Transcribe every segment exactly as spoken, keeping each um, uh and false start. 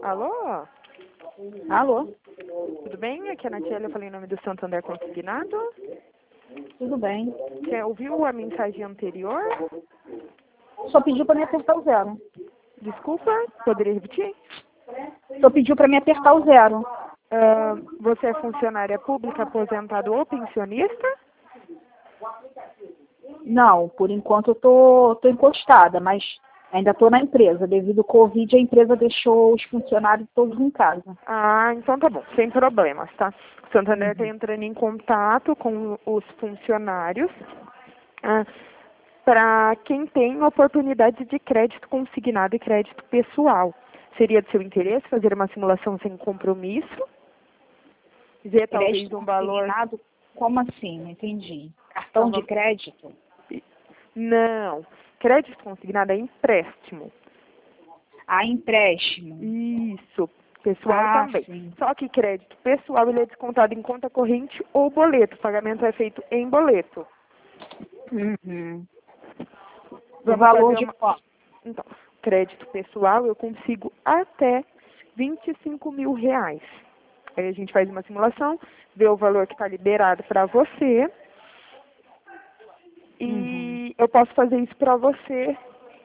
Alô? Alô? Tudo bem? Aqui é a Natiele, eu falei em nome do Santander Consignado. Tudo bem. Você ouviu a mensagem anterior? Só pediu para me apertar o zero. Desculpa, poderia repetir? Só pediu para me apertar o zero. Ah, você é funcionária pública, aposentado ou pensionista? Não, por enquanto eu tô, tô encostada, mas ainda estou na empresa. Devido ao Covid, a empresa deixou os funcionários todos em casa. Ah, então tá bom, sem problemas, tá? O Santander está Uhum. entrando em contato com os funcionários ah, para quem tem oportunidade de crédito consignado e crédito pessoal. Seria de seu interesse fazer uma simulação sem compromisso? Ver talvez Crédito um valor... consignado? Como assim? Não entendi. Cartão Então, de crédito? Não, crédito consignado é empréstimo. Ah, empréstimo. Isso, pessoal Ah, também. sim. Só que crédito pessoal ele é descontado em conta corrente ou boleto. O pagamento é feito em boleto. Uhum. O Vamos valor fazer de uma... quanto? Então, crédito pessoal eu consigo até vinte e cinco mil reais. Aí a gente faz uma simulação, vê o valor que está liberado para você. Uhum. E eu posso fazer isso para você.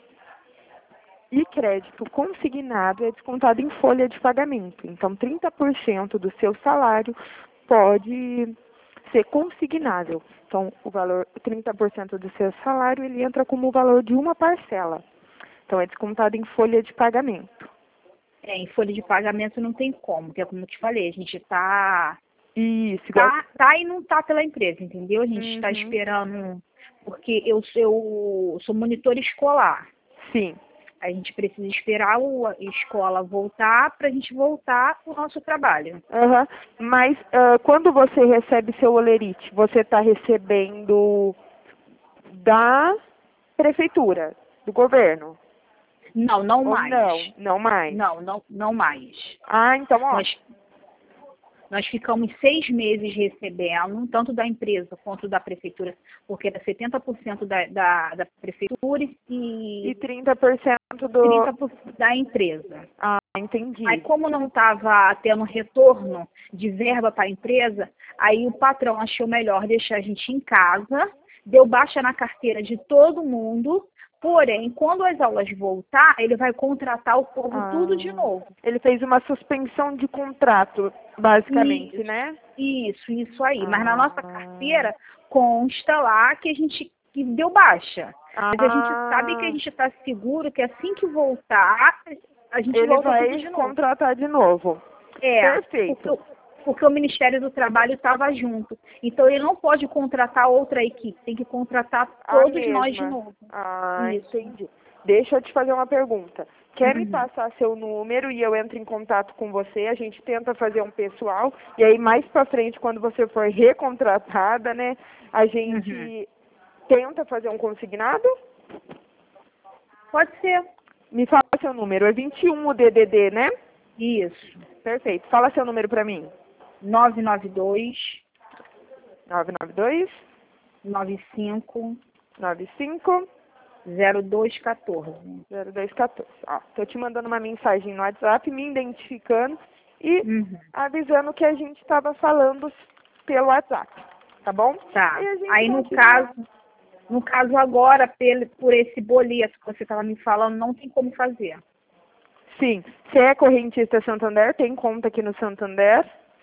E crédito consignado é descontado em folha de pagamento. Então, trinta por cento do seu salário pode ser consignável. Então, o valor, trinta por cento do seu salário, ele entra como o valor de uma parcela. Então, é descontado em folha de pagamento. É, em folha de pagamento não tem como, que é como eu te falei, a gente tá, Isso, igual... tá, tá e não tá pela empresa, entendeu? A gente está Uhum. esperando, porque eu, eu sou monitor escolar. Sim. A gente precisa esperar o- a escola voltar para a gente voltar ao nosso trabalho. Uhum. Mas ah, quando você recebe seu olerite, você está recebendo da prefeitura, do governo? Não, não Ou mais. não? Não mais. Não, não, não mais. Ah, então Nós, ótimo. nós ficamos seis meses recebendo, tanto da empresa quanto da prefeitura, porque era setenta por cento da, da, da prefeitura E e trinta por cento do... trinta por cento da empresa. Ah, Aí, entendi. como não estava tendo retorno de verba para a empresa, aí o patrão achou melhor deixar a gente em casa, deu baixa na carteira de todo mundo, porém, quando as aulas voltar, ele vai contratar o povo Ah, tudo de novo. ele fez uma suspensão de contrato, basicamente, Isso, né? isso, isso aí. Mas na nossa Ah, carteira consta lá que a gente que deu baixa. Mas a gente sabe que a ah, gente está seguro que assim que voltar, a gente ele volta tudo vai de novo. contratar de novo. É, porque, Perfeito. o- porque o Ministério do Trabalho estava junto. Então ele não pode contratar outra equipe, tem que contratar A todos nós de mesma. novo. Ah, Isso. entendi. Deixa eu te fazer uma pergunta. Quer me Uhum. passar seu número e eu entro em contato com você? A gente tenta fazer um pessoal e aí mais pra frente, quando você for recontratada, né, a Uhum. gente tenta fazer um consignado? Pode ser. Me fala seu número. É vinte e um o D D D, né? Isso. Perfeito. Fala seu número pra mim. nove nove dois, nove nove dois, nove cinco, nove cinco, zero dois um quatro. zero dois um quatro. Ó, tô te mandando uma mensagem no WhatsApp, me identificando e Uhum. avisando que a gente estava falando pelo WhatsApp, tá bom? Tá. E a gente Aí no continua. caso, no caso agora, pelo, por esse boleto que você estava me falando, não tem como fazer. Sim, você é correntista Santander, tem conta aqui no Santander?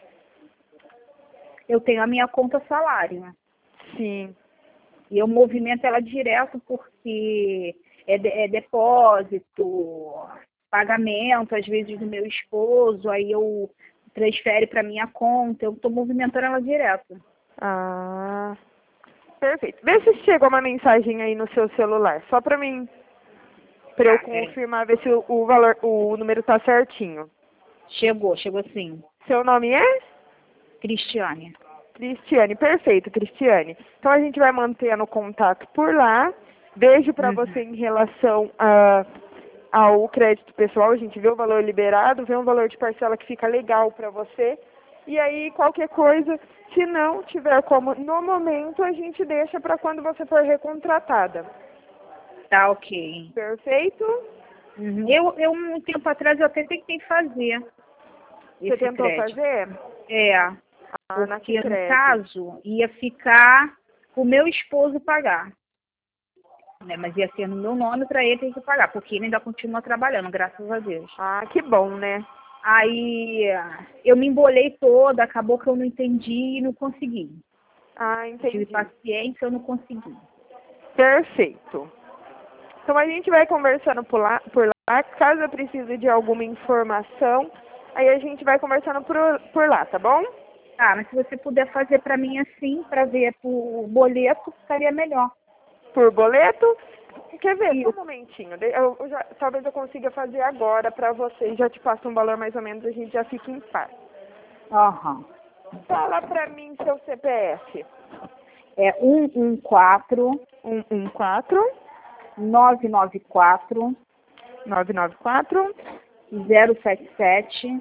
Eu tenho a minha conta salário. Sim. E eu movimento ela direto porque é, de- é depósito, pagamento, às vezes do meu esposo, aí eu transfere para minha conta, eu estou movimentando ela direto. Ah, perfeito. Vê se chegou uma mensagem aí no seu celular, só pra mim, pra eu Tá, peraí. confirmar, ver se o, o valor, o número tá certinho. Chegou, chegou sim. Seu nome é? Cristiane. Cristiane, perfeito, Cristiane. Então a gente vai mantendo contato por lá. Beijo para Uhum. você em relação a, ao crédito pessoal. A gente vê o valor liberado, vê um valor de parcela que fica legal para você. E aí, qualquer coisa, se não tiver como no momento, a gente deixa para quando você for recontratada. Tá ok. Perfeito? Uhum. Eu, eu, um tempo atrás, eu até tentei fazer Você esse tentou crédito. fazer? É, Ah, na porque no Sicredi. caso, ia ficar o meu esposo pagar. Né? Mas ia ser no meu nome para ele ter que pagar, porque ele ainda continua trabalhando, graças a Deus. Ah, que bom, né? Aí eu me embolei toda, acabou que eu não entendi e não consegui. Ah, Eu tive entendi. paciência, eu não consegui. Perfeito. Então a gente vai conversando por lá, por lá. Caso eu precise de alguma informação, aí a gente vai conversando por, por lá, tá bom? Tá, mas se você puder fazer para mim assim, para ver por boleto, ficaria melhor. Por boleto? Quer ver? Só um Isso. momentinho. De- Eu, eu já, talvez eu consiga fazer agora pra você e já te passo um valor mais ou menos, a gente já fica em paz. Aham. Fala pra mim seu C P F. É um um quatro, um um quatro, nove nove quatro, nove nove quatro, zero sete sete,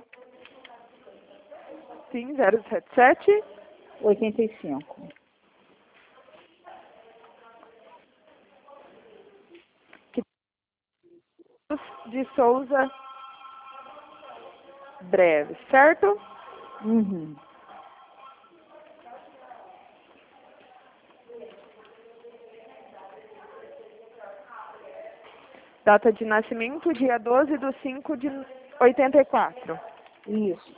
sim, zero sete sete. oitenta e cinco. De Souza Breves, certo? Uhum. Data de nascimento, dia doze de cinco de oitenta e quatro. Isso.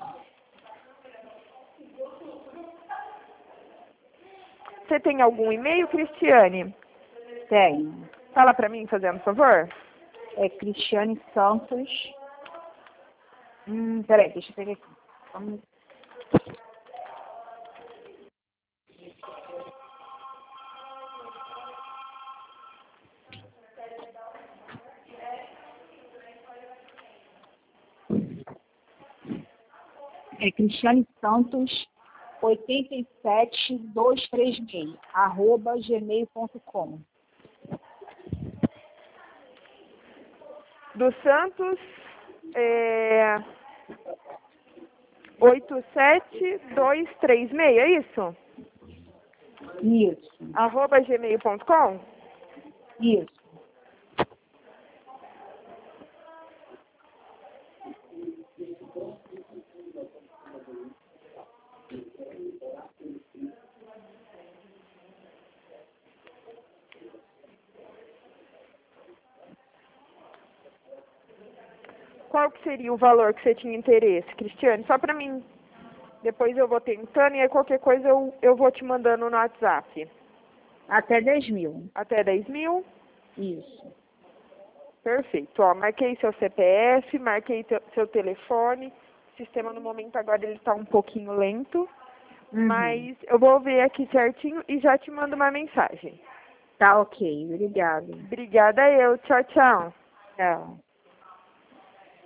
Você tem algum e-mail, Cristiane? Tenho. Fala pra mim, fazendo favor. É Cristiane Santos. Hum, peraí, deixa eu pegar aqui. Vamos- É Cristiane Santos, oitenta e sete, duzentos e trinta e seis, arroba gmail ponto com. Do Santos, é... oito sete dois três seis, é isso? Isso, Arroba gmail ponto com? isso. Qual que seria o valor que você tinha interesse, Cristiane? Só pra mim. Depois eu vou tentando e aí qualquer coisa eu, eu vou te mandando no WhatsApp. Até dez mil. Até dez mil? Isso. Perfeito. Ó, marquei seu C P F, marquei teu, seu telefone. O sistema no momento agora ele está um pouquinho lento, Uhum. mas eu vou ver aqui certinho e já te mando uma mensagem. Tá ok, obrigada. Obrigada eu. Tchau, tchau. Tchau.